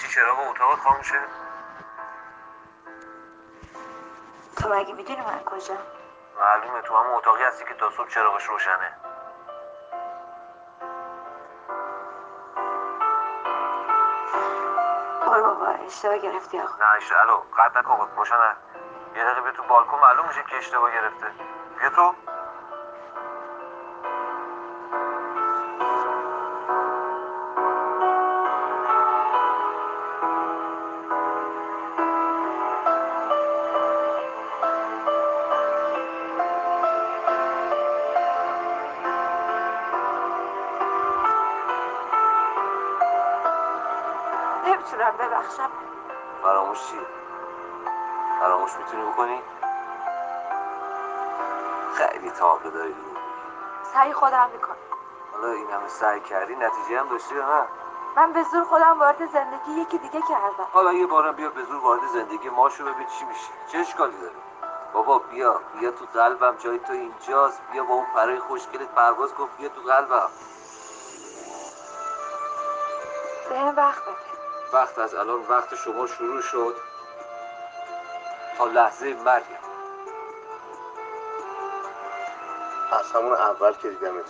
چراغ اتاقت خاموشه؟ تو مگه میدونی من کجا؟ معلومه تو همون اتاقی هستی که تا صبح چراغش روشنه. برو بابا اشتباه گرفتی آقا. نه الو قطع نکن روشنه. یه دقیقه بیا تو بالکن معلوم میشه که اشتباه گرفته. بیا تو. نمیتونم ببخشم. فراموش چی؟ فراموش میتونی بکنی؟ خیلی طاقه داری دروغ بگی. سعی خودم میکنم. حالا این همه سعی کردی نتیجه هم داشتی یا نه؟ من به زور خودم وارد زندگی یکی دیگه کردم. حالا یه بارم بیا به زور وارد زندگی ما شو ببین چی میشه. چه اشکالی داره؟ بابا بیا تو قلبم، جای تو اینجاست. بیا با اون پرای خوشگلت پرواز کن. بیا تو قلبم. بهم وقت بده. وقت از الان وقت شما شروع شد تا لحظه مرگم. از همون اول که دیدمت